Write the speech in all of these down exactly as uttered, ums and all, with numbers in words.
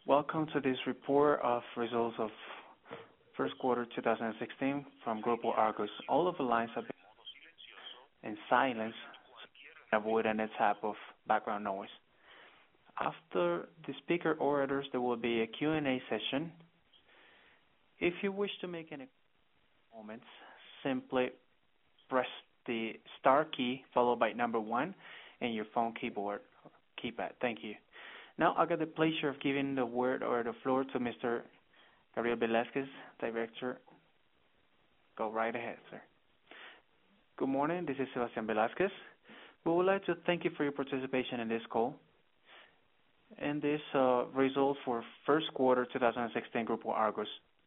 Welcome to this report of results of first quarter two thousand sixteen from Grupo Argos. All of the lines have been in silence to avoid any type of background noise. After the speaker orators, there will be a Q and A session. If you wish to make any comments, simply press the star key followed by number one in your phone keyboard keypad. Thank you. Now I got the pleasure of giving the word or the floor to Mister Gabriel Velasquez, Director. Go right ahead, sir. Good morning. This is Sebastian Velasquez. We would like to thank you for your participation in this call. And this uh, results for first quarter two thousand sixteen Grupo Argos.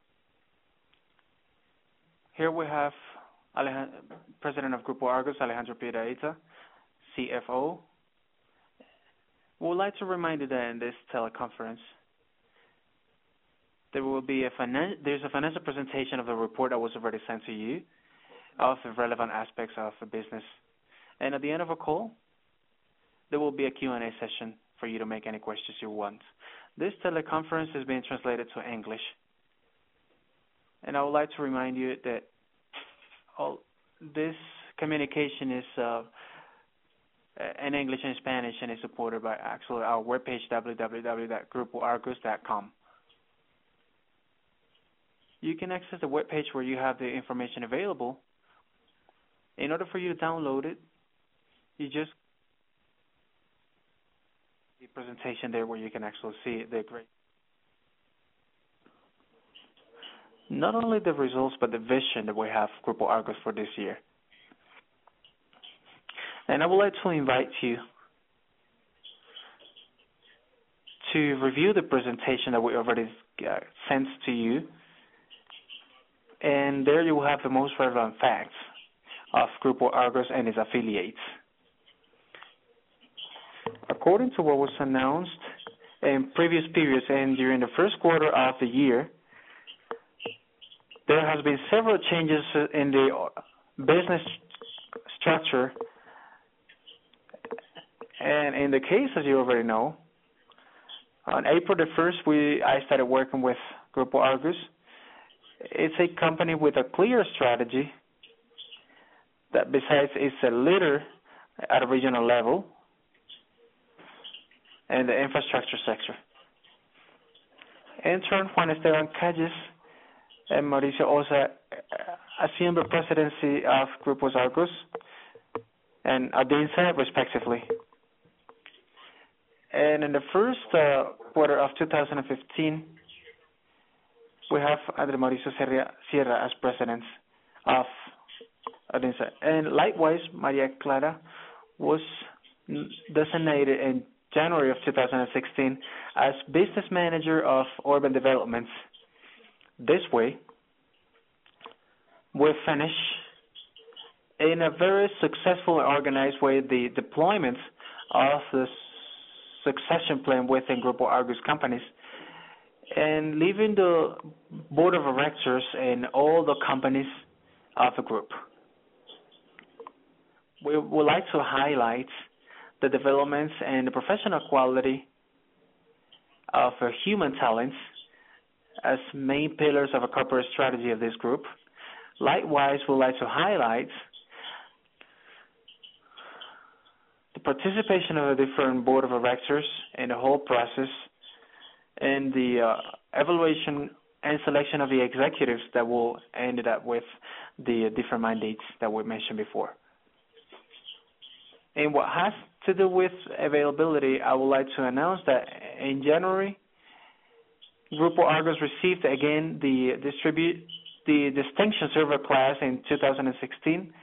Here we have Alejand- President of Grupo Argos, Alejandro Piedrahita, C F O. We would like to remind you that in this teleconference, there will be a finan- there's a financial presentation of the report that was already sent to you of the relevant aspects of the business. And at the end of a call, there will be a Q and A session for you to make any questions you want. This teleconference is being translated to English. And I would like to remind you that all this communication is uh, in English and Spanish and is supported by actually our webpage, w w w dot grupo argos dot com. You can access the webpage where you have the information available. In order for you to download it, you just the presentation there where you can actually see the great not only the results but the vision that we have Grupo Argos for this year. And I would like to invite you to review the presentation that we already uh, sent to you. And there you will have the most relevant facts of Grupo Argos and its affiliates. According to what was announced in previous periods and during the first quarter of the year, there has been several changes in the business structure. And in the case, as you already know, on April the first, we I started working with Grupo Argos. It's a company with a clear strategy that besides it's a leader at a regional level in the infrastructure sector. In turn, Juan Esteban Calles and Mauricio Osa assumed the presidency of Grupo Argos and Adinsa, respectively. And in the first uh, quarter of two thousand fifteen, we have Andre Mauricio Sierra as president of Adinsa. And likewise, Maria Clara was designated in January of two thousand sixteen as business manager of urban developments. This way, we finish in a very successful and organized way the deployment of the succession plan within Grupo Argos companies and leaving the board of directors in all the companies of the group. We would like to highlight the developments and the professional quality of uh, human talents as main pillars of a corporate strategy of this group. Likewise, we would like to highlight the participation of the different board of directors in the whole process and the uh, evaluation and selection of the executives that will end up with the different mandates that we mentioned before. And what has to do with availability, I would like to announce that in January, Grupo Argos received again the distribute the distinction server class in two thousand sixteen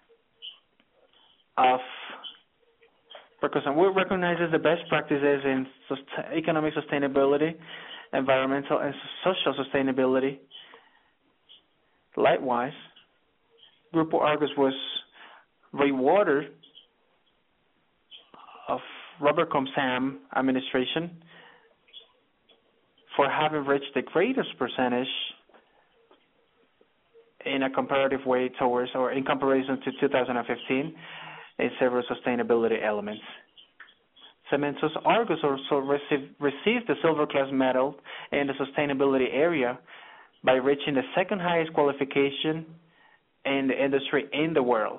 of because we recognize the best practices in economic sustainability, environmental and social sustainability. Likewise, Grupo Argos was rewarded of Robert Comsam administration for having reached the greatest percentage in a comparative way towards or in comparison to two thousand fifteen in several sustainability elements. Cementos Argos also received, received the silver class medal in the sustainability area by reaching the second highest qualification in the industry in the world.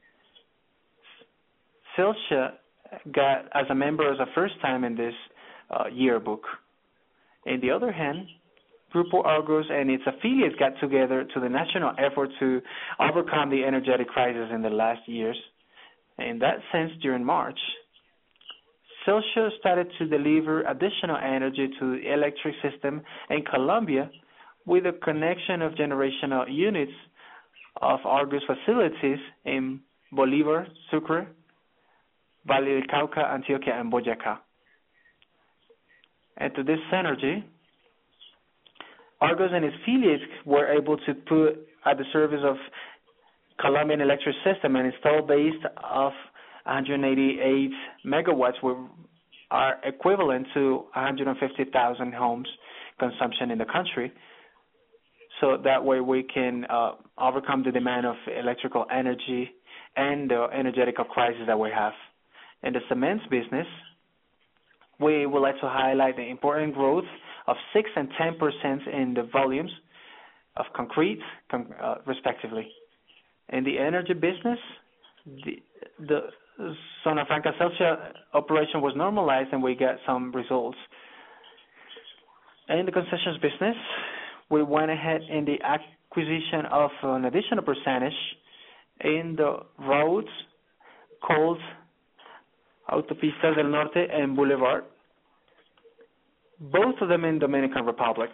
Celsia got as a member as a first time in this uh, yearbook. On the other hand, Grupo Argos and its affiliates got together to the national effort to overcome the energetic crisis in the last years. In that sense, during March, Celsia started to deliver additional energy to the electric system in Colombia with the connection of generational units of Argos facilities in Bolívar, Sucre, Valle del Cauca, Antioquia, and Boyacá. And to this synergy, Argos and its affiliates were able to put at the service of Colombian electric system an installed base of one hundred eighty-eight megawatts, which are equivalent to one hundred fifty thousand homes consumption in the country. So that way we can uh, overcome the demand of electrical energy and the energetical crisis that we have. In the cements business, we would like to highlight the important growth of six and ten percent in the volumes of concrete, uh, respectively. In the energy business, the, the Zona Franca Celsia operation was normalized and we got some results. In the concessions business, we went ahead in the acquisition of an additional percentage in the roads called Autopistas del Norte and Boulevard, both of them in Dominican Republic.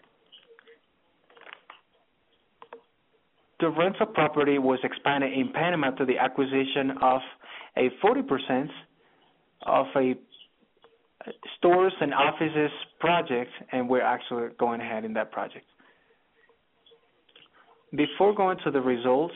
The rental property was expanded in Panama to the acquisition of a forty percent of a stores and offices project, and we're actually going ahead in that project. Before going to the results,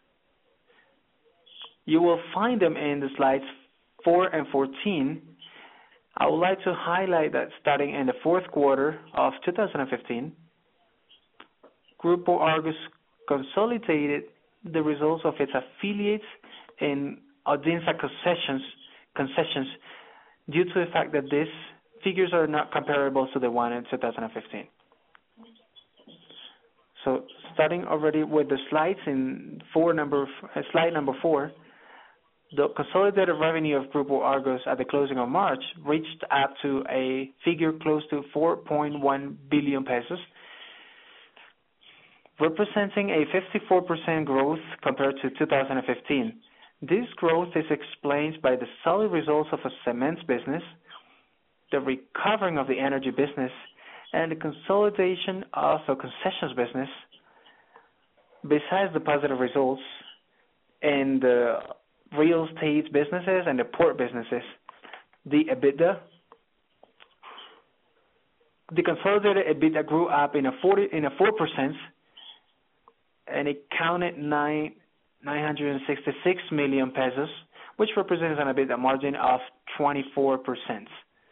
you will find them in the slides four and fourteen. I would like to highlight that starting in the fourth quarter of two thousand fifteen, Grupo Argos consolidated the results of its affiliates in Audinsa concessions, concessions due to the fact that these figures are not comparable to the one in two thousand fifteen. So starting already with the slides in four number, uh, slide number four, the consolidated revenue of Grupo Argos at the closing of March reached up to a figure close to four point one billion pesos, representing a fifty-four percent growth compared to two thousand fifteen. This growth is explained by the solid results of a cements business, the recovering of the energy business, and the consolidation of a concessions business, besides the positive results in the real estate businesses and the port businesses. The EBITDA, the consolidated EBITDA grew up in a forty in a four percent, and it counted nine nine hundred and sixty six million pesos, which represents an EBITDA margin of twenty four percent.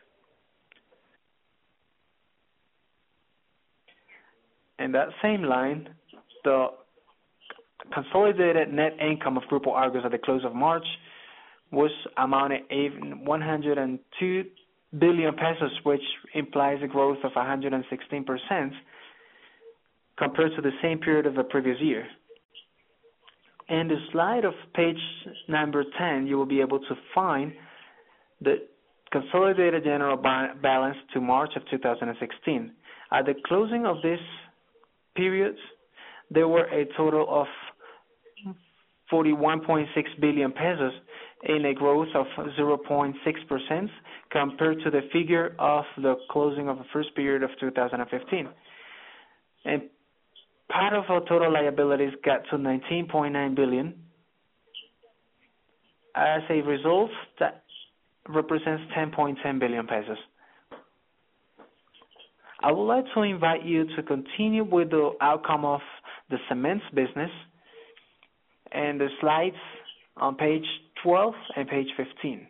In that same line, the consolidated net income of Grupo Argos at the close of March was amounted one hundred two billion pesos, which implies a growth of one hundred sixteen percent compared to the same period of the previous year. In the slide of page number ten, you will be able to find the consolidated general ba- balance to March of two thousand sixteen. At the closing of this period, there were a total of forty-one point six billion pesos in a growth of zero point six percent compared to the figure of the closing of the first period of two thousand fifteen. And part of our total liabilities got to nineteen point nine billion. As a result, that represents ten point one zero billion pesos. I would like to invite you to continue with the outcome of the cements business and the slides on page twelve and page fifteen.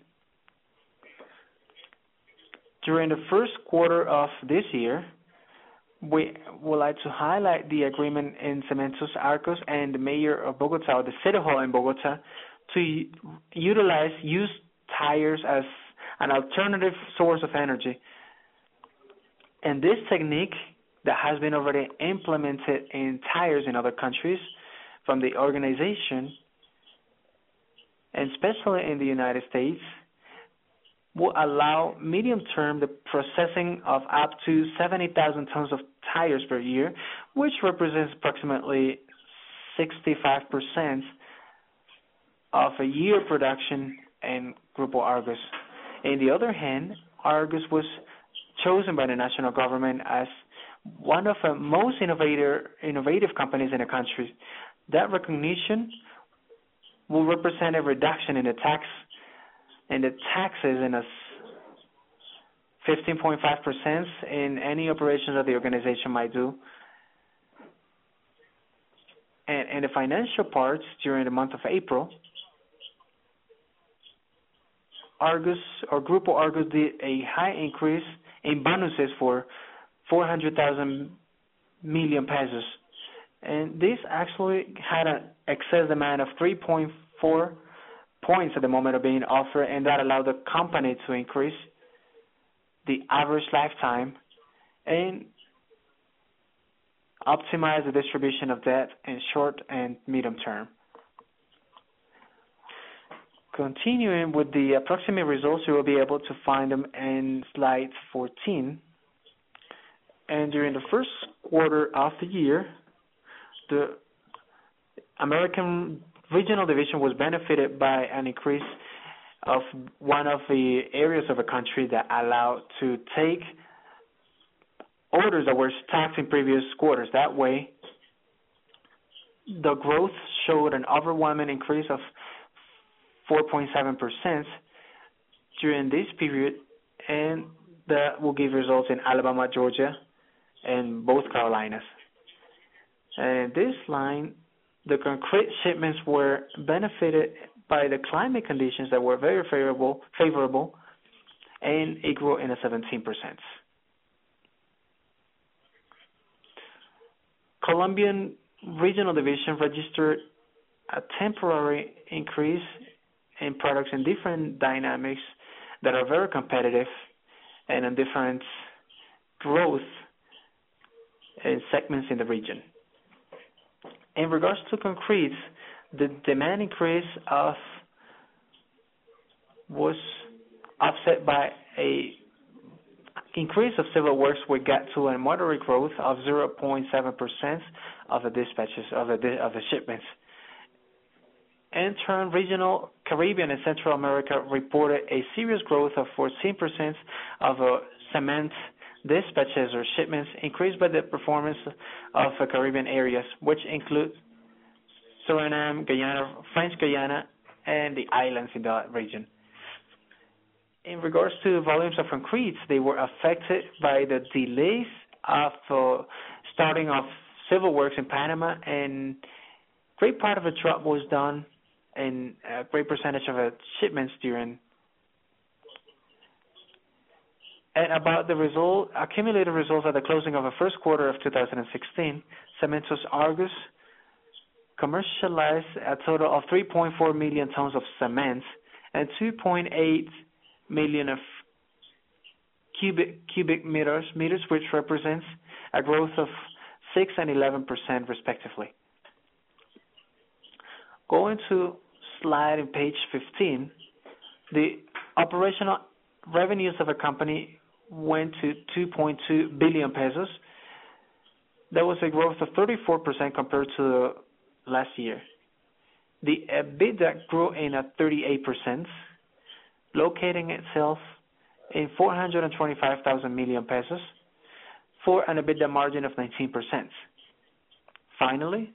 During the first quarter of this year, we would like to highlight the agreement in Cementos Argos and the mayor of Bogota, or the city hall in Bogota, to utilize used tires as an alternative source of energy. And this technique that has been already implemented in tires in other countries from the organization, and especially in the United States, will allow medium-term the processing of up to seventy thousand tons of tires per year, which represents approximately sixty-five percent of a year production in Grupo Argos. On the other hand, Argos was chosen by the national government as one of the most innovator, innovative companies in the country. That recognition will represent a reduction in the tax and the taxes in a fifteen point five percent in any operations that the organization might do. And in the financial parts, during the month of April, Argos, or Grupo Argos, did a high increase in bonuses for four hundred thousand million pesos. And this actually had an excess demand of three point four points at the moment of being offered, and that allowed the company to increase the average lifetime and optimize the distribution of debt in short and medium term. Continuing with the approximate results, you will be able to find them in slide fourteen. And during the first quarter of the year, the American Regional Division was benefited by an increase of one of the areas of a country that allowed to take orders that were stocked in previous quarters. That way, the growth showed an overwhelming increase of four point seven percent during this period, and that will give results in Alabama, Georgia, and both Carolinas. And this line, the concrete shipments were benefited by the climate conditions that were very favorable, favorable, and it grew in a seventeen percent. Colombian Regional Division registered a temporary increase in products in different dynamics that are very competitive and in different growth in segments in the region. In regards to concrete, the demand increase of was offset by a increase of civil works. We got to a moderate growth of zero point seven percent of the dispatches of the of the shipments. In turn, regional Caribbean and Central America reported a serious growth of fourteen percent of uh, cement dispatches or shipments, increased by the performance of uh, Caribbean areas, which include Suriname, Guyana, French Guyana, and the islands in that region. In regards to volumes of concrete, they were affected by the delays of uh, starting of civil works in Panama, and great part of the job was done, and a great percentage of the shipments during. And about the result, accumulated results at the closing of the first quarter of two thousand sixteen, Cementos Argos commercialized a total of three point four million tons of cement and two point eight million of cubic cubic meters, meters, which represents a growth of six and eleven percent respectively. Going to slide in page fifteen, the operational revenues of a company went to two point two billion pesos. That was a growth of thirty-four percent compared to the last year. The EBITDA grew in at thirty-eight percent, locating itself in four hundred twenty-five thousand million pesos for an EBITDA margin of nineteen percent. Finally,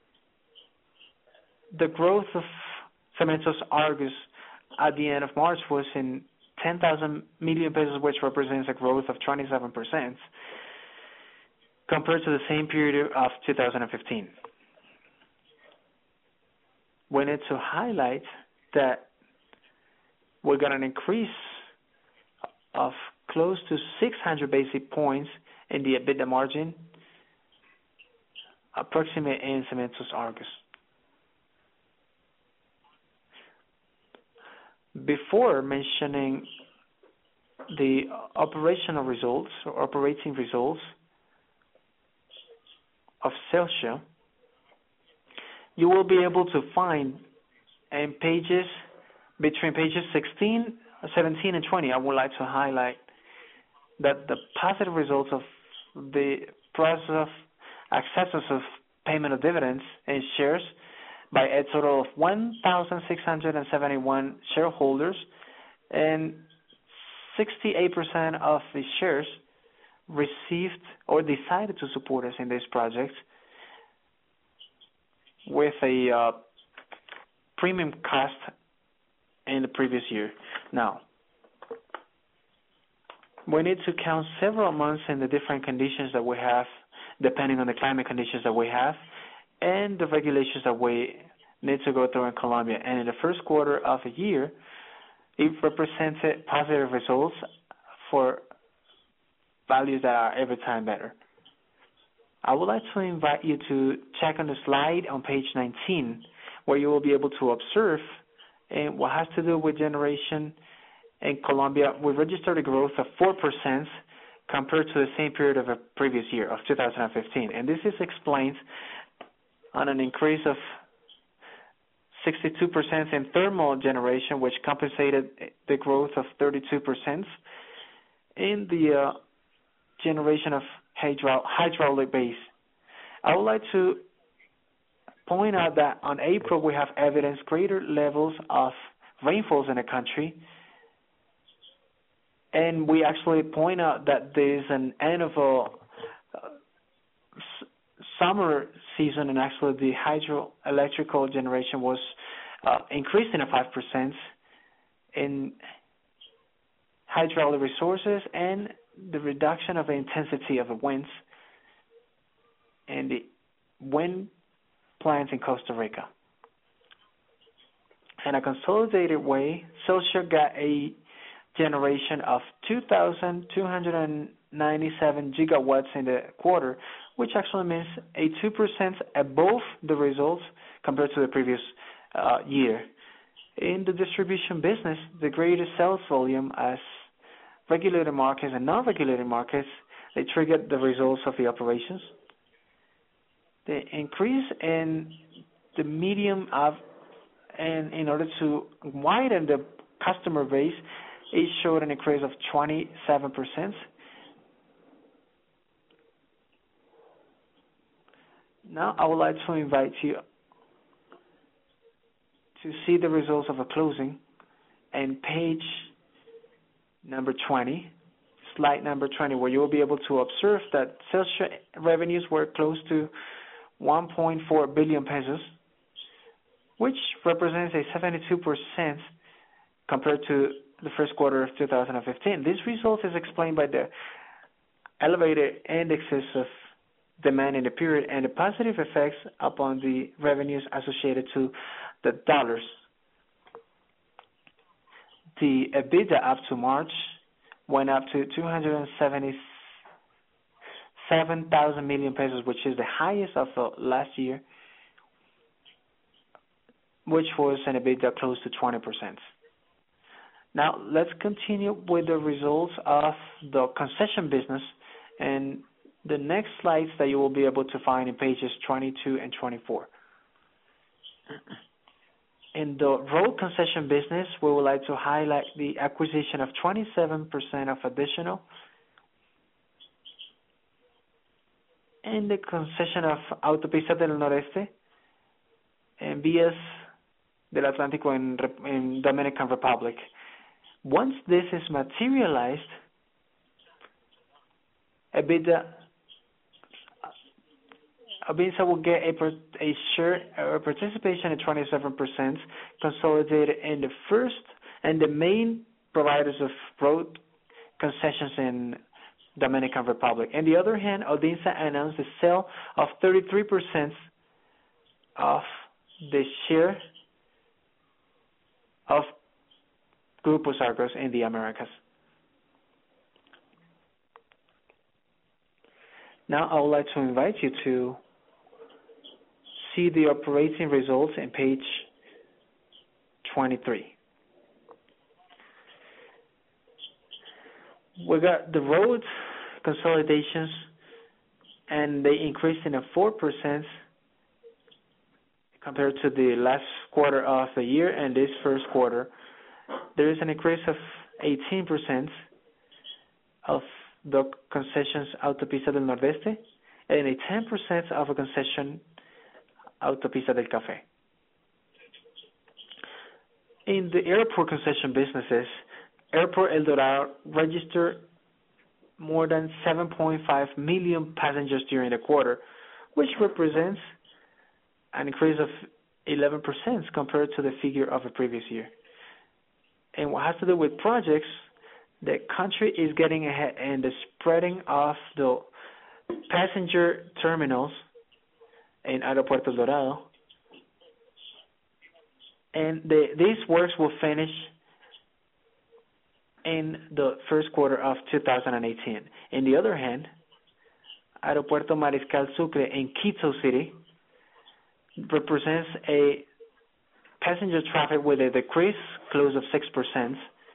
the growth of Cementos Argos at the end of March was in ten thousand million pesos, which represents a growth of twenty-seven percent compared to the same period of two thousand fifteen. We need to highlight that we got an increase of close to six hundred basis points in the EBITDA margin, approximately in Cementos Argos. Before mentioning the operational results or operating results of Celsia, you will be able to find in pages between pages sixteen, seventeen, and twenty. I would like to highlight that the positive results of the process of acceptance of payment of dividends and shares by a total of one thousand six hundred seventy-one shareholders, and sixty-eight percent of the shares received or decided to support us in this project with a uh, premium cost in the previous year. Now, we need to count several months in the different conditions that we have, depending on the climate conditions that we have, and the regulations that we need to go through in Colombia. And in the first quarter of a year, it represented positive results for values that are every time better. I would like to invite you to check on the slide on page nineteen, where you will be able to observe and what has to do with generation in Colombia. We registered a growth of four percent compared to the same period of the previous year, of two thousand fifteen. And this is explained on an increase of sixty-two percent in thermal generation, which compensated the growth of thirty-two percent in the uh, generation of hydro hydraulic base. I would like to point out that on April we have evidenced greater levels of rainfalls in the country, and we actually point out that there is an end of a uh, s- summer season, and actually the hydroelectrical generation was uh, increasing at five percent in hydraulic resources, and the reduction of the intensity of the winds and the wind plants in Costa Rica. In a consolidated way, Celsia got a generation of two thousand two hundred ninety-seven gigawatts in the quarter, which actually means a two percent above the results compared to the previous uh, year. In the distribution business, the greatest sales volume as regulated markets and non-regulated markets, they triggered the results of the operations. The increase in the medium of, and in order to widen the customer base, it showed an increase of twenty-seven percent. Now I would like to invite you to see the results of a closing and page number twenty, slide number twenty, where you will be able to observe that Celsia revenues were close to one point four billion pesos, which represents a seventy-two percent compared to the first quarter of two thousand fifteen. This result is explained by the elevated indexes of demand in the period and the positive effects upon the revenues associated to the dollars. The EBITDA up to March went up to two hundred seventy-seven thousand million pesos, which is the highest of the last year, which was an EBITDA close to twenty percent. Now, let's continue with the results of the concession business and the next slides that you will be able to find in pages twenty-two and twenty-four. In the road concession business, we would like to highlight the acquisition of twenty-seven percent of additional in the concession of Autopista del Noreste and Vías del Atlántico in, in Dominican Republic. Once this is materialized, EBITDA Abinsa will get a, a share or participation at twenty-seven percent consolidated in the first and the main providers of road concessions in Dominican Republic. On the other hand, Odinsa announced the sale of thirty-three percent of the share of Grupo Argos in the Americas. Now I would like to invite you to see the operating results in page twenty-three. we got the road consolidations, and they increased in a four percent compared to the last quarter of the year and this first quarter. There is an increase of eighteen percent of the concessions Autopista del Nordeste and a ten percent of a concession Autopista del Café. In the airport concession businesses, Airport El Dorado registered more than seven point five million passengers during the quarter, which represents an increase of eleven percent compared to the figure of the previous year. And what has to do with projects, the country is getting ahead in the spreading of the passenger terminals in Aeropuerto El Dorado. And the, these works will finish in the first quarter of two thousand eighteen. On the other hand, Aeropuerto Mariscal Sucre in Quito City represents a passenger traffic with a decrease close of six percent.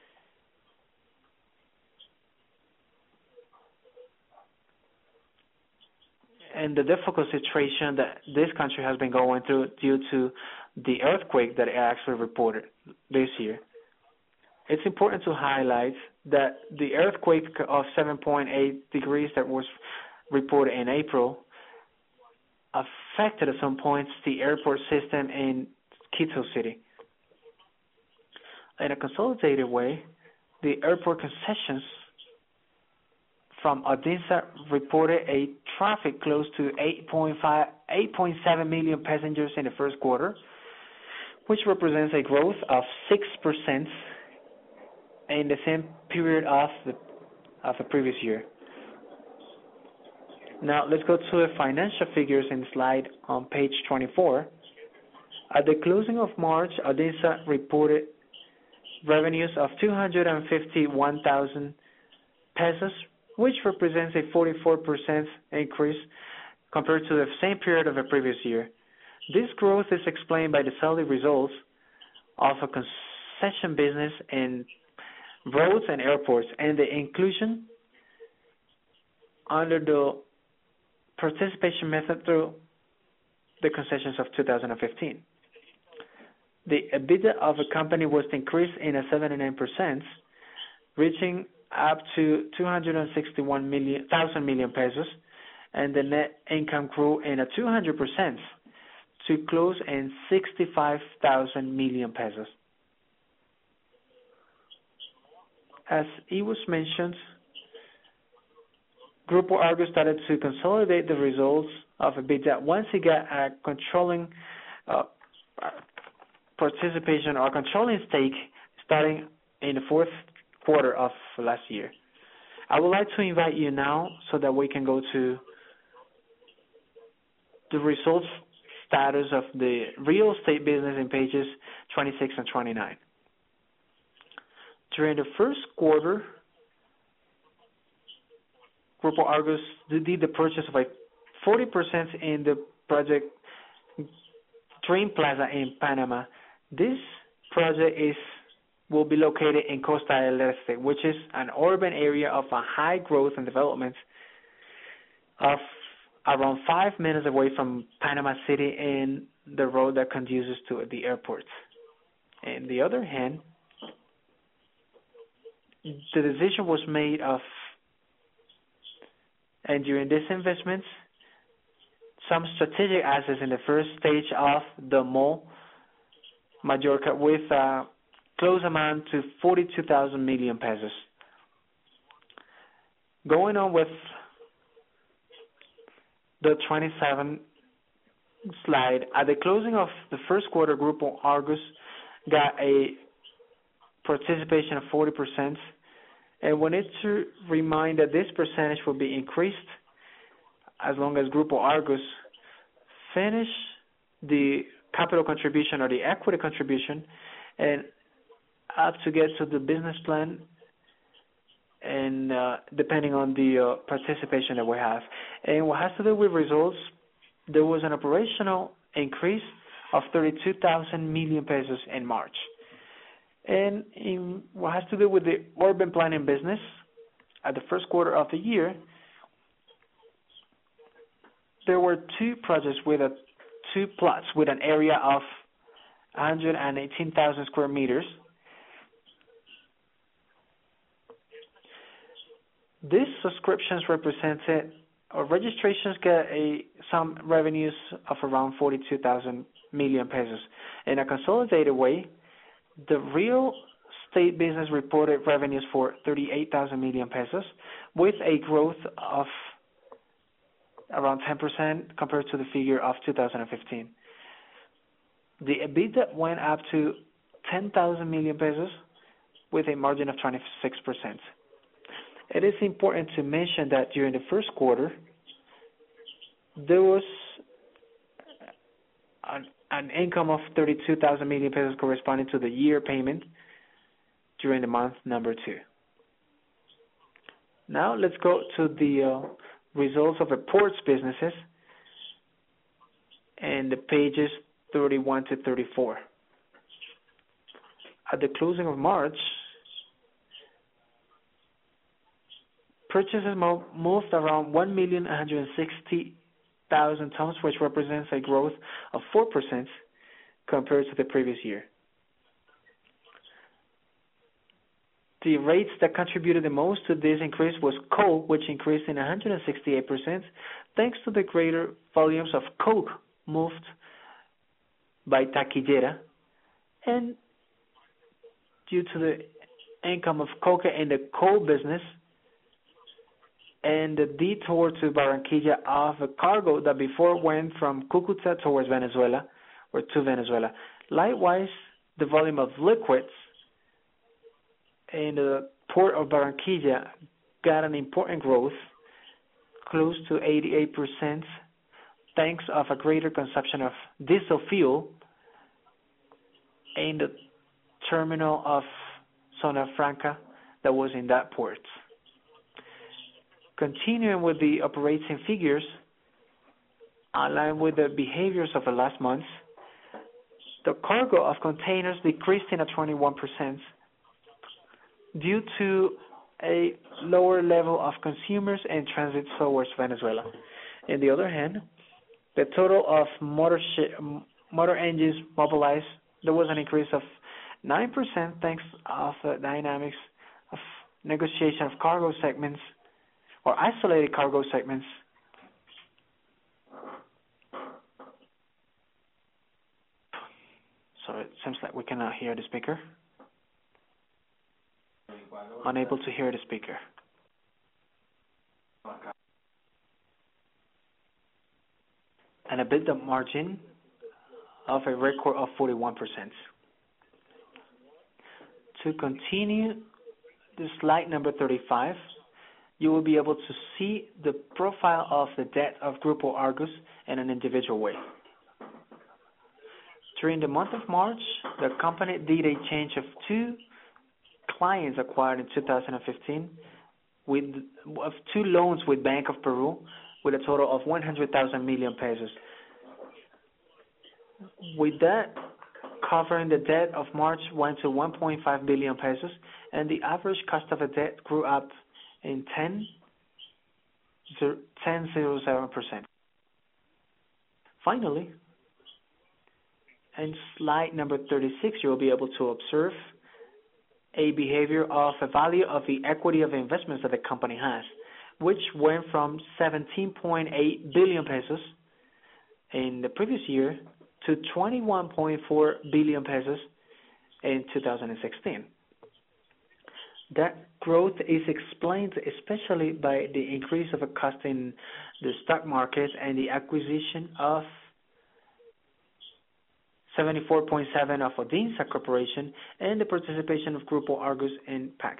And the difficult situation that this country has been going through due to the earthquake that it actually reported this year. It's important to highlight that the earthquake of seven point eight degrees that was reported in April affected at some points the airport system in Quito City. In a consolidated way, the airport concessions from Odinsa reported a traffic close to eight point five, eight point seven million passengers in the first quarter, which represents a growth of six percent in the same period of the of the previous year. Now let's go to the financial figures in the slide on page twenty-four. At the closing of March, Odinsa reported revenues of two hundred fifty-one thousand pesos, which represents a forty-four percent increase compared to the same period of the previous year. This growth is explained by the solid results of a concession business in roads and airports, and the inclusion under the participation method through the concessions of two thousand fifteen. The EBITDA of the company was increased in a seventy-nine percent, reaching up to two hundred sixty-one thousand million pesos, and the net income grew in a two hundred percent to close in sixty-five thousand million pesos. As it was mentioned, Grupo Argos started to consolidate the results of EBITDA once it got a controlling uh, participation or controlling stake starting in the fourth quarter of last year. I would like to invite you now so that we can go to the results status of the real estate business in pages twenty-six and twenty-nine. During the first quarter, Grupo Argos did the purchase of a forty percent in the project Dream Plaza in Panama. This project is will be located in Costa del Este, which is an urban area of a high growth and development of around five minutes away from Panama City and the road that conduces to the airport. On the other hand, the decision was made of, and during this investment, some strategic assets in the first stage of the mall, Mallorca, with a close amount to forty-two thousand million pesos. Going on with the twenty-seventh slide, at the closing of the first quarter, Grupo Argos got a participation of forty percent, and we need to remind that this percentage will be increased as long as Grupo Argos finish the capital contribution or the equity contribution and up to get to the business plan, and uh, depending on the uh, participation that we have. And what has to do with results, there was an operational increase of thirty-two thousand million pesos in March. And in what has to do with the urban planning business, At the first quarter of the year, there were two projects with a, two plots with an area of one hundred eighteen thousand square meters. These subscriptions represented, or registrations get a, some revenues of around forty-two thousand million pesos. In a consolidated way, the real estate business reported revenues for thirty-eight thousand million pesos, with a growth of around ten percent compared to the figure of two thousand fifteen. The EBITDA went up to ten thousand million pesos with a margin of twenty-six percent. It is important to mention that during the first quarter, there was an, an income of thirty-two thousand million pesos corresponding to the year payment during the month number two. Now let's go to the uh, results of the ports businesses and the pages thirty-one to thirty-four. At the closing of March, purchases mo- moved around one million one hundred sixty thousand tons, which represents a growth of four percent compared to the previous year. The rates that contributed the most to this increase was coal, which increased in one hundred sixty-eight percent, thanks to the greater volumes of coke moved by Taquillera, and due to the income of coke in the coal business, and the detour to Barranquilla of a cargo that before went from Cucuta towards Venezuela, or to Venezuela. Likewise, the volume of liquids in the port of Barranquilla got an important growth, close to eighty-eight percent, thanks of a greater consumption of diesel fuel in the terminal of Zona Franca that was in that port. Continuing with the operating figures, aligned with the behaviors of the last months, the cargo of containers decreased in a twenty-one percent due to a lower level of consumers and transit towards Venezuela. On the other hand, the total of motor sh- motor engines mobilized, there was an increase of nine percent thanks of the dynamics of negotiation of cargo segments or isolated cargo segments. So it seems like we cannot hear the speaker. Unable to hear the speaker. An EBITDA margin of a record of forty-one percent. To continue the slide number thirty-five, you will be able to see the profile of the debt of Grupo Argos in an individual way. During the month of March, the company did a change of two clients acquired in two thousand fifteen with of two loans with Bank of Peru with a total of one hundred thousand million pesos. With that, covering the debt of March went to one point five billion pesos, and the average cost of the debt grew up in ten point zero seven percent. Finally, in slide number thirty-six, you will be able to observe a behavior of the value of the equity of the investments that the company has, which went from seventeen point eight billion pesos in the previous year to twenty-one point four billion pesos in two thousand sixteen. That growth is explained especially by the increase of a cost in the stock market and the acquisition of seventy-four point seven of Odinsa Corporation and the participation of Grupo Argos in Pax.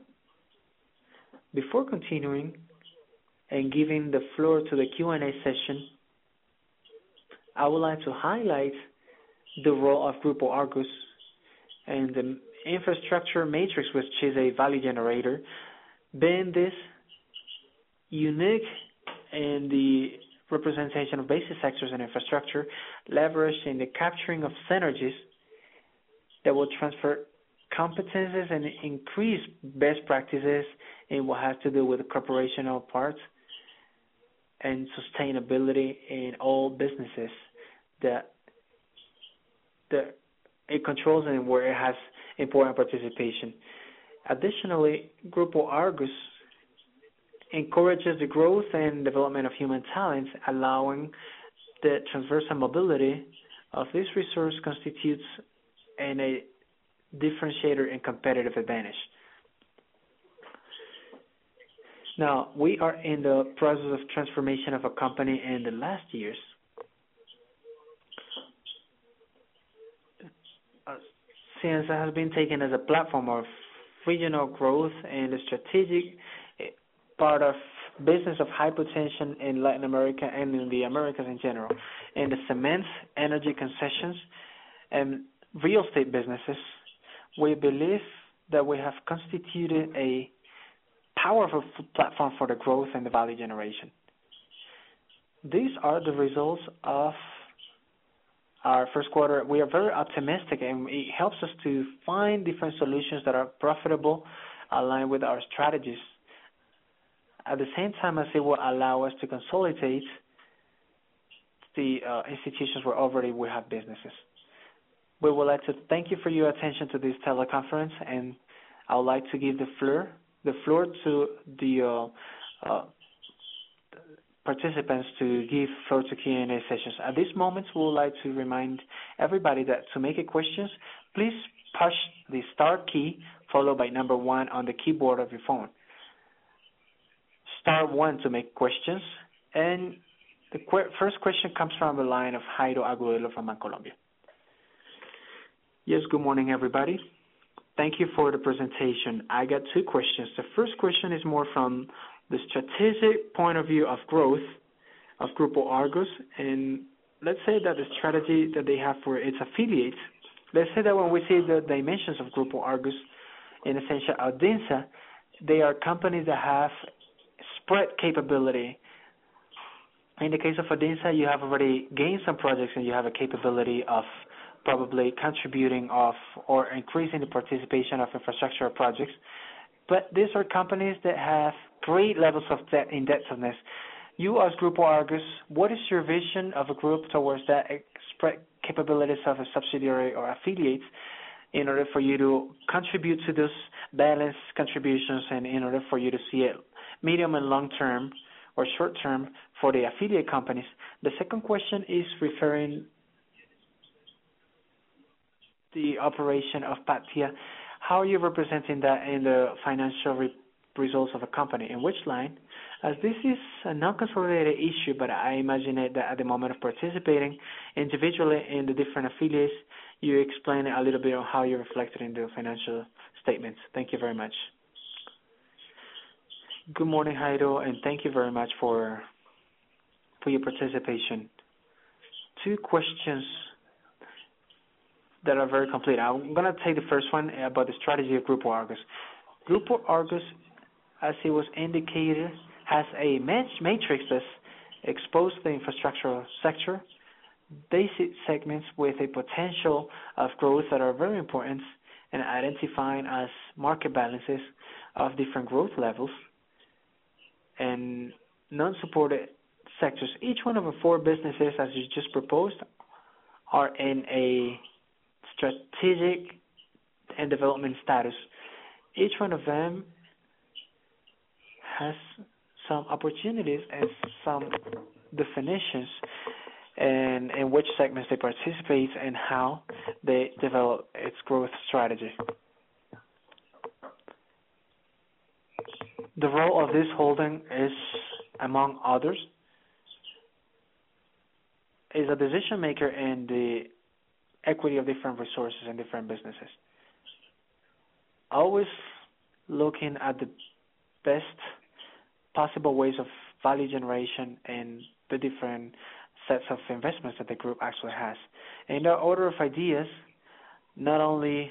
Before continuing and giving the floor to the Q and A session, I would like to highlight the role of Grupo Argos and the infrastructure matrix, which is a value generator, being this unique in the representation of basic sectors and infrastructure, leveraged in the capturing of synergies that will transfer competences and increase best practices in what has to do with the corporational parts and sustainability in all businesses that that it controls and where it has important participation. Additionally, Grupo Argus encourages the growth and development of human talents, allowing the transversal mobility of this resource constitutes an, a differentiator and competitive advantage. Now, we are in the process of transformation of a company in the last years. Uh, since it has been taken as a platform of regional growth and a strategic part of business of high potential in Latin America and in the Americas in general, in the cement, energy concessions, and real estate businesses, we believe that we have constituted a powerful platform for the growth and the value generation. These are the results of our first quarter. We are very optimistic, and it helps us to find different solutions that are profitable, aligned with our strategies. At the same time as it will allow us to consolidate the uh, institutions where already we have businesses. We would like to thank you for your attention to this teleconference, and I would like to give the floor the floor to the uh, uh, participants to give floor to Q and A sessions. At this moment, we would like to remind everybody that to make a questions, please push the star key followed by number one on the keyboard of your phone. Star one to make questions, and the qu- first question comes from the line of Jairo Agudelo from Bancolombia. Yes, good morning, everybody. Thank you for the presentation. I got two questions. The first question is more from the strategic point of view of growth of Grupo Argus, and let's say that the strategy that they have for its affiliates, let's say that when we see the dimensions of Grupo Argus, in essential Audinsa, they are companies that have spread capability. In the case of Audinsa, you have already gained some projects and you have a capability of probably contributing of or increasing the participation of infrastructure projects. But these are companies that have great levels of debt indebtedness. You as Grupo Argus, what is your vision of a group towards that spread capabilities of a subsidiary or affiliates in order for you to contribute to those balanced contributions and in order for you to see it medium and long term or short term for the affiliate companies? The second question is referring the operation of Patia. How are you representing that in the financial re- results of a company? In which line? As this is a non-consolidated issue, but I imagine it that at the moment of participating individually in the different affiliates, you explain a little bit on how you reflected in the financial statements. Thank you very much. Good morning, Jairo, and thank you very much for for your participation. Two questions that are very complete. I'm going to take the first one about the strategy of Grupo Argus. Grupo Argus, as it was indicated, has a matrix that exposes the infrastructural sector, basic segments with a potential of growth that are very important and identifying as market balances of different growth levels and non-supported sectors. Each one of the four businesses, as you just proposed, are in a strategic and development status. Each one of them has some opportunities and some definitions and in which segments they participate and how they develop its growth strategy. The role of this holding is, among others, is a decision maker in the equity of different resources and different businesses. Always looking at the best possible ways of value generation and the different sets of investments that the group actually has. In the order of ideas, not only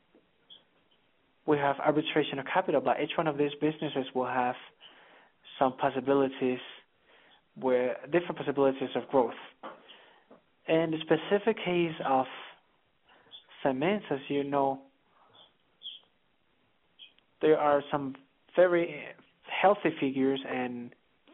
we have arbitration of capital, but each one of these businesses will have some possibilities where different possibilities of growth. In the specific case of cements, as you know, there are some very healthy figures and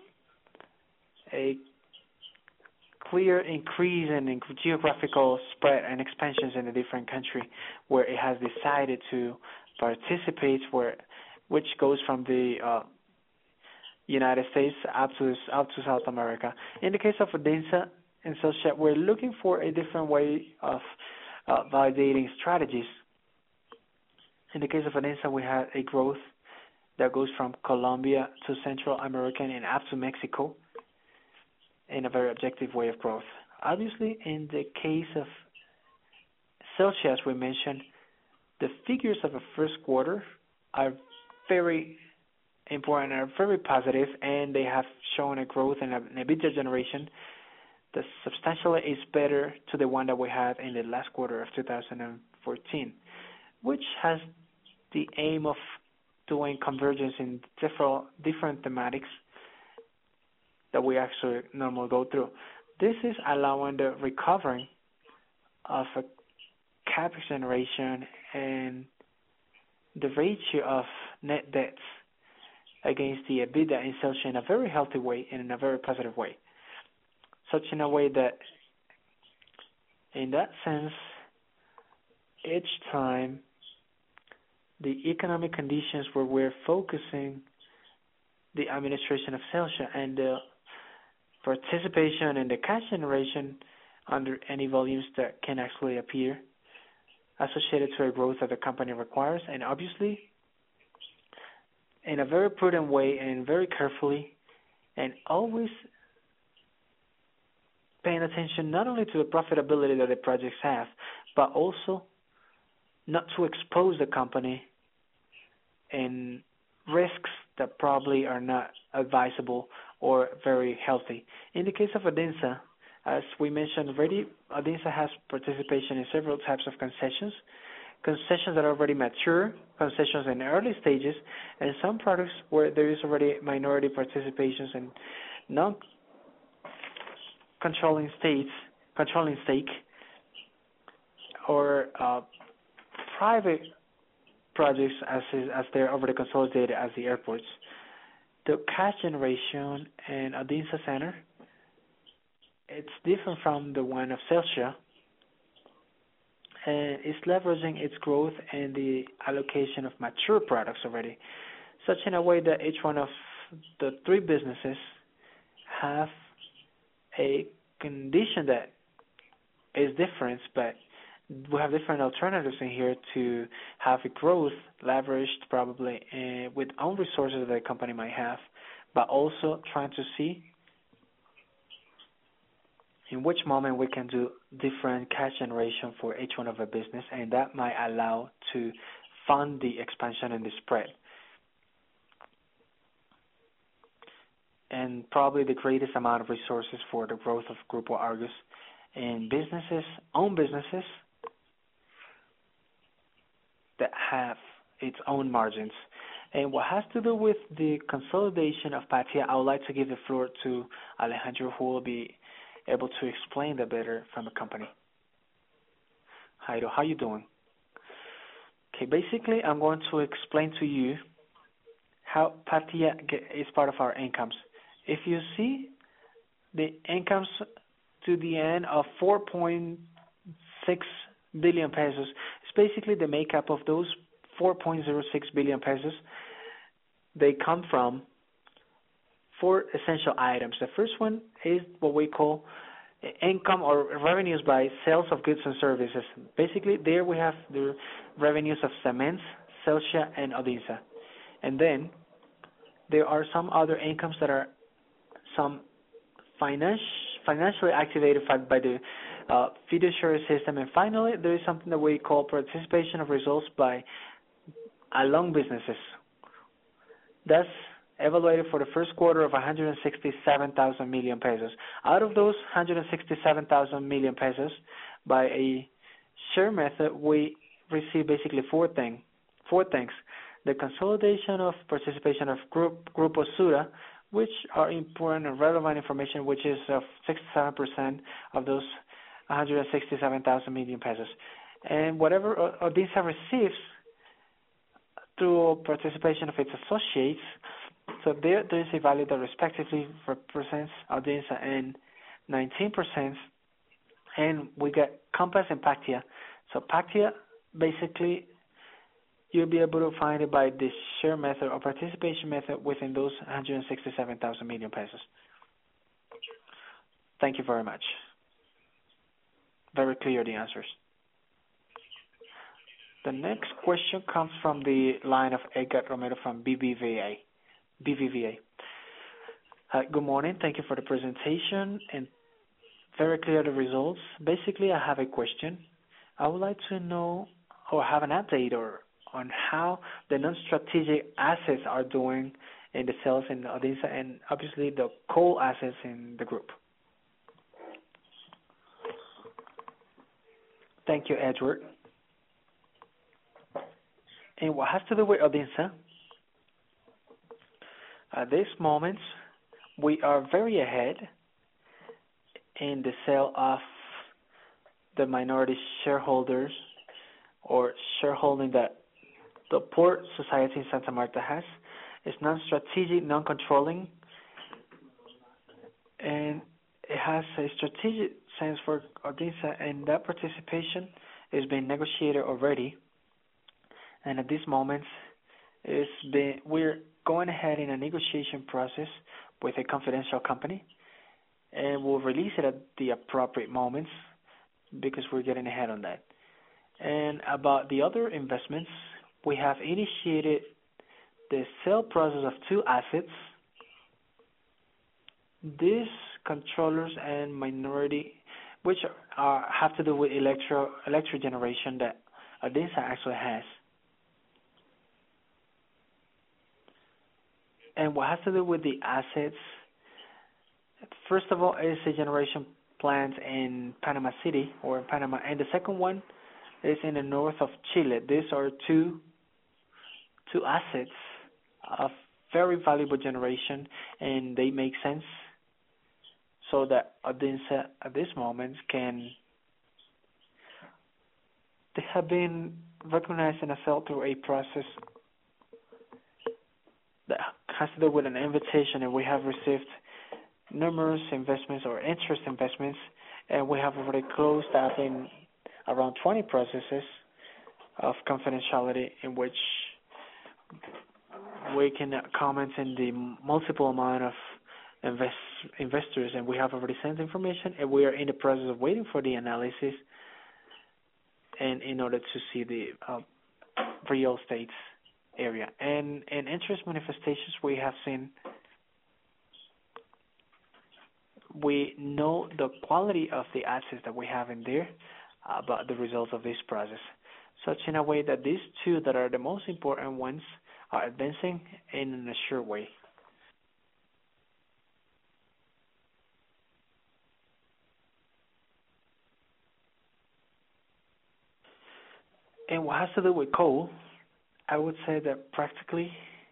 a clear increase in geographical spread and expansions in a different country where it has decided to participate, where which goes from the uh, United States up to up to South America. In the case of Odensa and Celsia, we're looking for a different way of uh, validating strategies. In the case of Odensa, we had a growth that goes from Colombia to Central America and up to Mexico in a very objective way of growth. Obviously, in the case of Celsia, as we mentioned, the figures of the first quarter are very important, are very positive, and they have shown a growth in an EBITDA generation that substantially is better to the one that we had in the last quarter of two thousand fourteen, which has the aim of doing convergence in different different thematics that we actually normally go through. This is allowing the recovering of a capital generation and the ratio of net debts against the EBITDA in Celsia in a very healthy way and in a very positive way. Such in a way that, in that sense, each time the economic conditions where we're focusing the administration of Celsia and the participation in the cash generation under any volumes that can actually appear associated to a growth that the company requires, and obviously in a very prudent way and very carefully, and always paying attention not only to the profitability that the projects have, but also not to expose the company in risks that probably are not advisable or very healthy. In the case of Odensa, as we mentioned already, Odensa has participation in several types of concessions, concessions that are already mature, concessions in early stages, and some products where there is already minority participations in non-controlling states, controlling stake, or uh, private projects as is, as they're already consolidated as the airports. The cash generation in Odensa Center, it's different from the one of Celsia, and it's leveraging its growth and the allocation of mature products already, such in a way that each one of the three businesses have a condition that is different, but we have different alternatives in here to have a growth leveraged probably uh, with own resources that the company might have, but also trying to see in which moment we can do different cash generation for each one of the business, and that might allow to fund the expansion and the spread. And probably the greatest amount of resources for the growth of Grupo Argos in businesses, own businesses, that have its own margins. And what has to do with the consolidation of Patia, I would like to give the floor to Alejandro, who will be able to explain that better from the company. Jairo, how you doing? Okay, basically, I'm going to explain to you how Patia is part of our incomes. If you see the incomes to the end of four point six billion pesos, it's basically the makeup of those four point zero six billion pesos. They come from four essential items. The first one is what we call income or revenues by sales of goods and services. Basically, there we have the revenues of Cements, Celsia, and Odensa. And then there are some other incomes that are some finance, financially activated by the uh, fiduciary system. And finally, there is something that we call participation of results by along businesses. That's evaluated for the first quarter of one hundred sixty-seven thousand million pesos. Out of those one hundred sixty-seven thousand million pesos, by a share method, we receive basically four things. Four things: the consolidation of participation of Group Grupo Sura, which are important and relevant information, which is of sixty-seven percent of those one hundred sixty-seven thousand million pesos, and whatever Odensa receives through participation of its associates. So there, there is a value that respectively represents Audinsa and nineteen percent, and we get Compass and Pactia. So Pactia, basically, you'll be able to find it by the share method or participation method within those one hundred sixty-seven thousand million pesos. Thank you very much. Very clear, the answers. The next question comes from the line of Edgar Romero from B B V A. B V V A. Hi, good morning. Thank you for the presentation and very clear the results. Basically, I have a question. I would like to know or have an update or on how the non-strategic assets are doing in the sales in Audinsa and obviously the coal assets in the group. Thank you, Edward. And what has to do with Audinsa, at this moment, we are very ahead in the sale of the minority shareholders or shareholding that the Port Society in Santa Marta has. It's non-strategic, non-controlling, and it has a strategic sense for Audinsa, and that participation is being negotiated already. And at this moment, it's been, we're going ahead in a negotiation process with a confidential company, and we'll release it at the appropriate moments because we're getting ahead on that. And about the other investments, we have initiated the sale process of two assets. These controllers and minority, which are, have to do with electro electric generation that Audinsa actually has. And what has to do with the assets, first of all, is a generation plant in Panama City or in Panama, and the second one is in the north of Chile. These are two two assets of very valuable generation, and they make sense so that Audinsa at this moment can, they have been recognized in a sale through a process that has to do with an invitation, and we have received numerous investments or interest investments, and we have already closed up in around twenty processes of confidentiality in which we can comment in the multiple amount of invest, investors, and we have already sent information, and we are in the process of waiting for the analysis and in order to see the uh, real estate area. And in interest manifestations, we have seen, we know the quality of the assets that we have in there about the results of this process, such in a way that these two that are the most important ones are advancing in an assured way. And what has to do with coal, I would say that practically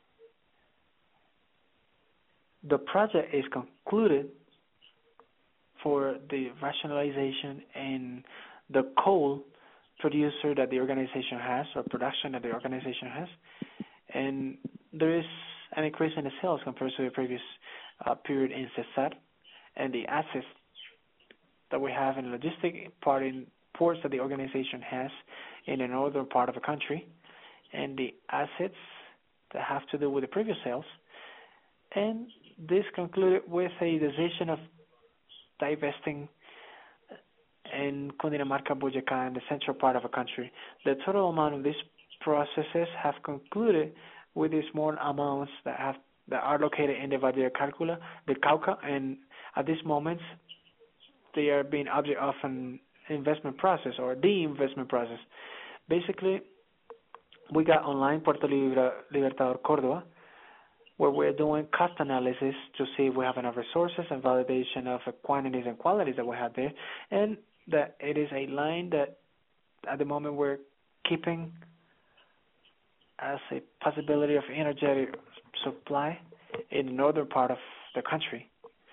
the project is concluded for the rationalization and the coal producer that the organization has, or production that the organization has, and there is an increase in the sales compared to the previous uh, period in CESAR, and the assets that we have in logistic part in ports that the organization has in the northern part of the country, and the assets that have to do with the previous sales. And this concluded with a decision of divesting in Cundinamarca, Boyacá, in the central part of the country. The total amount of these processes have concluded with the small amounts that have that are located in the Valle de Cálcuta, the Cauca, and at this moment they are being object of an investment process or the investment process. Basically, we got online Puerto Liber- Libertador Córdoba, where we're doing cost analysis to see if we have enough resources and validation of the quantities and qualities that we have there, and that it is a line that at the moment we're keeping as a possibility of energetic supply in the northern part of the country.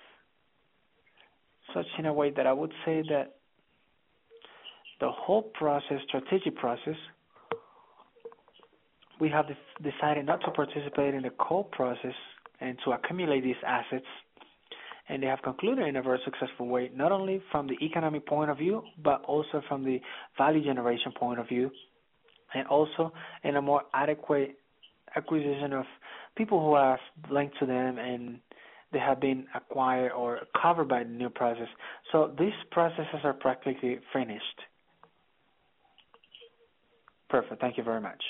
Such in a way that I would say that the whole process, strategic process, we have de- decided not to participate in the call process and to accumulate these assets, and they have concluded in a very successful way, not only from the economic point of view, but also from the value generation point of view, and also in a more adequate acquisition of people who have linked to them and they have been acquired or covered by the new process. So these processes are practically finished. Perfect. Thank you very much.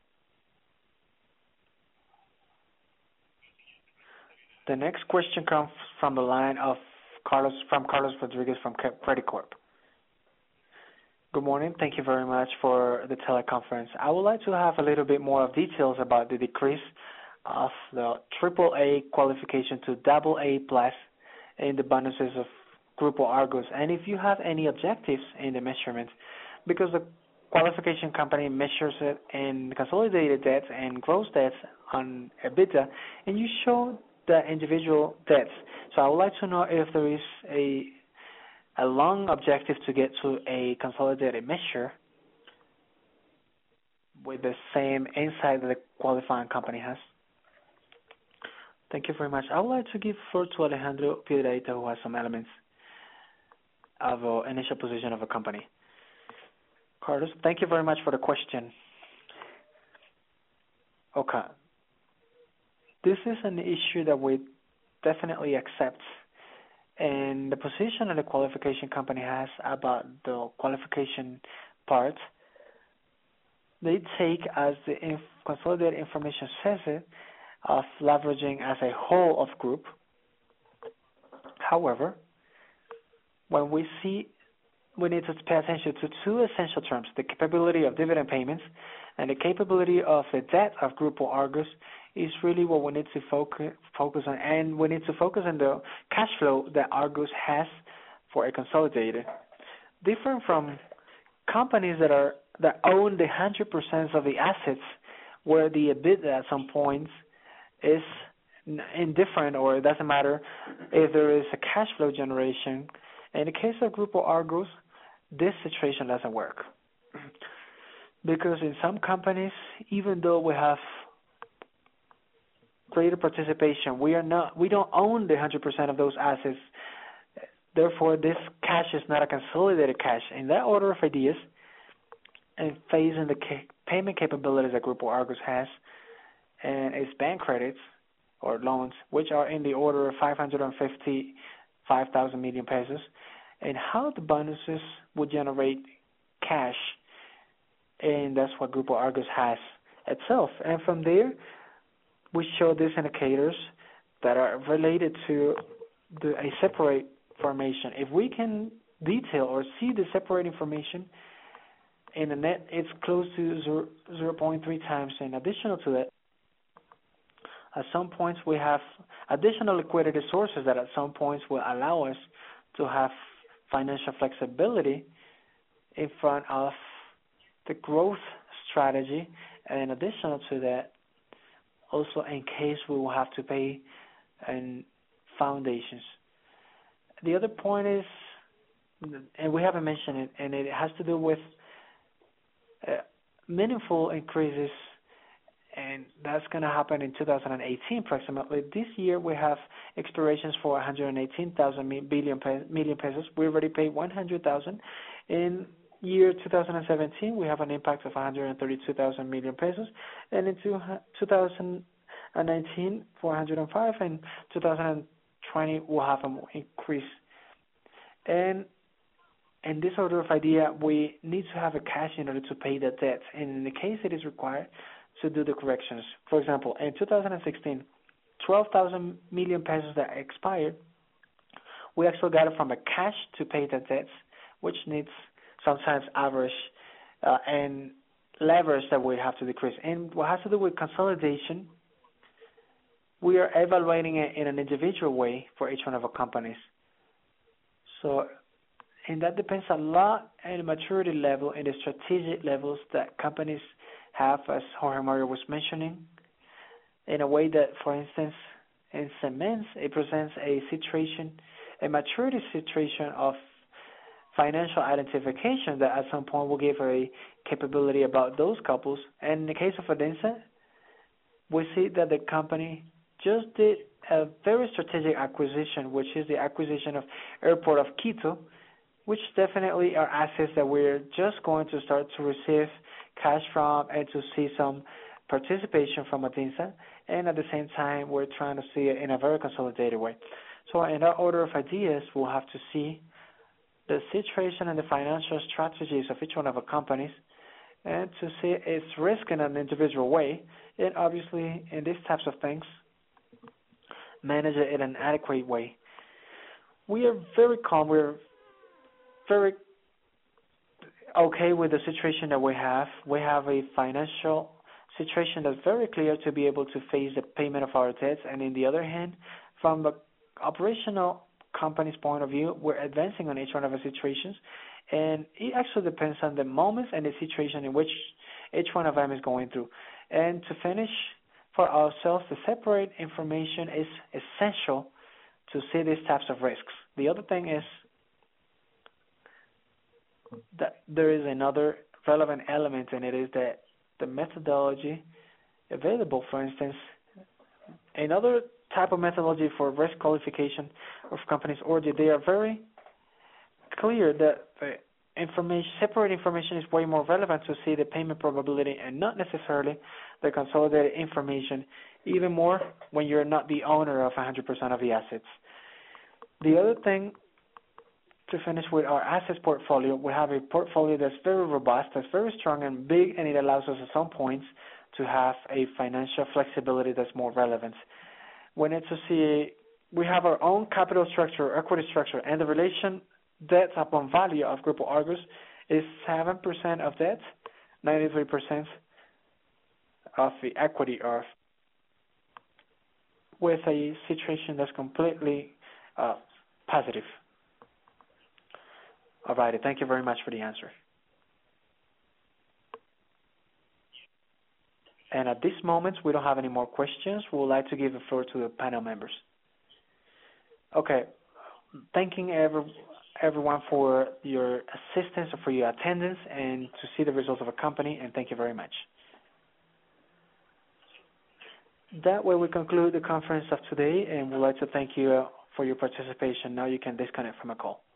The next question comes from the line of Carlos from Carlos Rodriguez from Credit Corp. Good morning. Thank you very much for the teleconference. I would like to have a little bit more of details about the decrease of the triple A qualification to double A plus in the bonuses of Grupo Argos, and if you have any objectives in the measurement, because the qualification company measures it in consolidated debts and gross debts on EBITDA, and you show the individual debts. So I would like to know if there is a a long objective to get to a consolidated measure with the same insight that the qualifying company has. Thank you very much. I would like to give floor to Alejandro Piedrahita, who has some elements of uh, initial position of a company. Carlos, thank you very much for the question. Okay. This is an issue that we definitely accept, and the position that the qualification company has about the qualification part, they take as the inf- consolidated information says it, of leveraging as a whole of group. However, when we see, we need to pay attention to two essential terms, the capability of dividend payments and the capability of the debt of Grupo Argos is really what we need to focus focus on, and we need to focus on the cash flow that Argos has for a consolidated. Different from companies that are that own the one hundred percent of the assets, where the EBITDA at some points is indifferent, or it doesn't matter if there is a cash flow generation. In the case of Grupo Argos, this situation doesn't work. Because in some companies, even though we have greater participation, we are not, we don't own the one hundred percent of those assets. Therefore, this cash is not a consolidated cash. In that order of ideas, and phasing the ca- payment capabilities that Grupo Argos has, and its bank credits or loans, which are in the order of five hundred fifty-five thousand million pesos, and how the bonuses would generate cash, and that's what Grupo Argos has itself. And from there, we show these indicators that are related to the, a separate formation. If we can detail or see the separate information in the net, it's close to zero, zero point three times. And additional to that, at some points we have additional liquidity sources that at some points will allow us to have financial flexibility in front of the growth strategy. And additional to that, also in case we will have to pay in foundations. The other point is, and we haven't mentioned it, and it has to do with uh, meaningful increases, and that's going to happen in two thousand eighteen approximately. This year we have expirations for one hundred eighteen thousand billion million pesos. We already paid one hundred thousand. In year two thousand seventeen, we have an impact of one hundred thirty-two thousand million pesos, and in two thousand nineteen, four hundred five, and two thousand twenty we'll have an increase. And in this order of idea, we need to have a cash in order to pay the debt, and in the case it is required to do the corrections. For example, in two thousand sixteen, twelve thousand million pesos that expired, we actually got it from a cash to pay the debts, which needs sometimes average uh, and leverage that we have to decrease. And what has to do with consolidation, we are evaluating it in an individual way for each one of our companies. So, and that depends a lot on the maturity level and the strategic levels that companies have, as Jorge Mario was mentioning, in a way that, for instance, in cements, it presents a situation, a maturity situation of financial identification that at some point will give a capability about those couples. And in the case of Adensa, we see that the company just did a very strategic acquisition, which is the acquisition of Airport of Quito, which definitely are assets that we're just going to start to receive cash from and to see some participation from Adensa. And at the same time, we're trying to see it in a very consolidated way. So in that order of ideas, we'll have to see the situation and the financial strategies of each one of our companies and to see its risk in an individual way. And obviously, in these types of things, manage it in an adequate way. We are very calm. We're very okay with the situation that we have. We have a financial situation that's very clear to be able to face the payment of our debts. And in the other hand, from the operational company's point of view, we're advancing on each one of the situations. And it actually depends on the moments and the situation in which each one of them is going through. And to finish, for ourselves, to separate information is essential to see these types of risks. The other thing is that there is another relevant element, and it is that the methodology available, for instance, another type of methodology for risk qualification of companies, or they are very clear that the information, separate information is way more relevant to see the payment probability and not necessarily the consolidated information, even more when you're not the owner of one hundred percent of the assets. The other thing, to finish with our assets portfolio, we have a portfolio that's very robust, that's very strong and big, and it allows us at some points to have a financial flexibility that's more relevant. When it's to see, we have our own capital structure, equity structure, and the relation debt upon value of Grupo Argos is seven percent of debt, ninety-three percent of the equity of, with a situation that's completely uh, positive. All right, thank you very much for the answer. And at this moment, we don't have any more questions. We would like to give the floor to the panel members. Okay, thanking every, everyone for your assistance, for your attendance, and to see the results of a company, and thank you very much. That way we conclude the conference of today, and we'd like to thank you for your participation. Now you can disconnect from the call.